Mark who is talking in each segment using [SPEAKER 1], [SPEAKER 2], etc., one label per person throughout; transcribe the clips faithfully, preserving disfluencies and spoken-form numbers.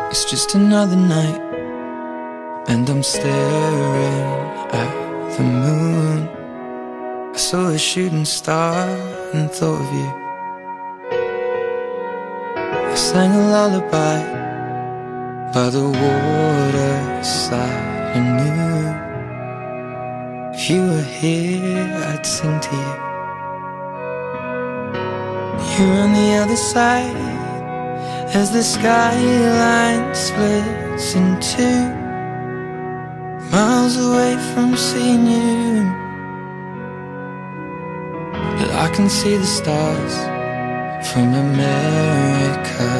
[SPEAKER 1] It's just another night, and I'm staring at the moon. I saw a shooting star and thought of you. I sang a lullaby by the waterside and knew if you were here, I'd sing to you. You're on the other side as the skyline splits in two, miles away from seeing you. But I can see the stars from America.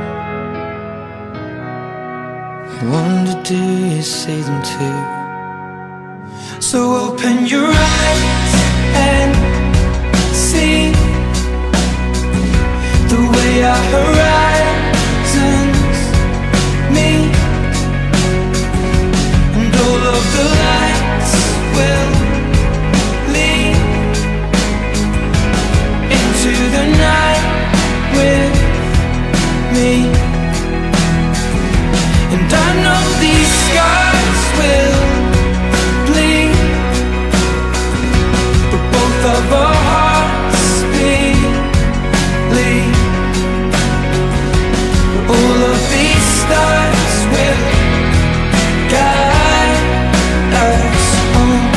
[SPEAKER 1] I wonder, do you see them too? So open your eyes and see the way our horizons meet, and all of the lights will lead into the night with me. And I know these scars will bleed, but both of our hearts believe. All of these stars will guide us home.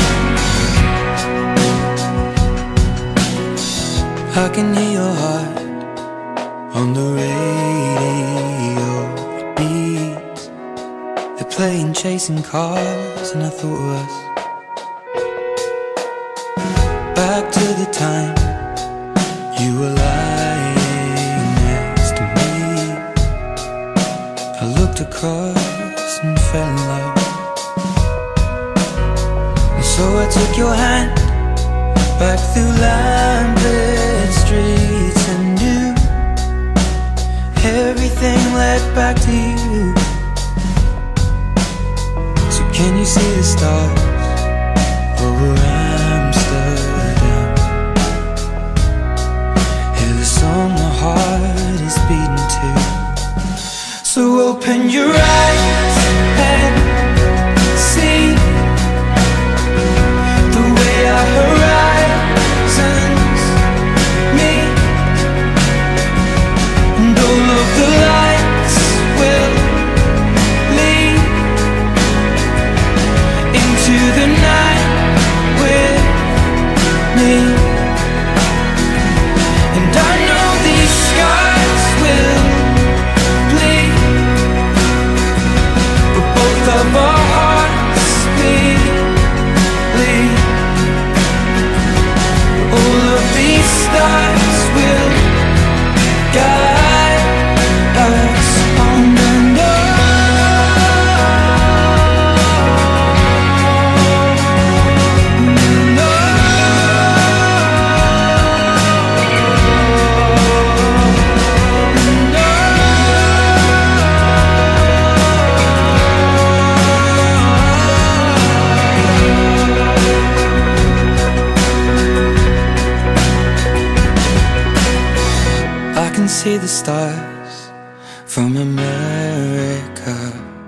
[SPEAKER 1] I can hear your heart on the radio. It beats. They're playing Chasing Cars, and I thought of us. Back to the time you were lying next to me. I looked across and fell in love. And so I took your hand back through lamplit streets, and knew everything led back to you. So can you see the stars over Amsterdam? Hear the song my heart is beating to. So open your eyes and see the way our horizons meet, and all of the lights will lead into the night with me. And I know these scars will bleed, but both of our hearts believe. All of these stars will guide us home. And oh, and oh, and oh. I can see the stars from America.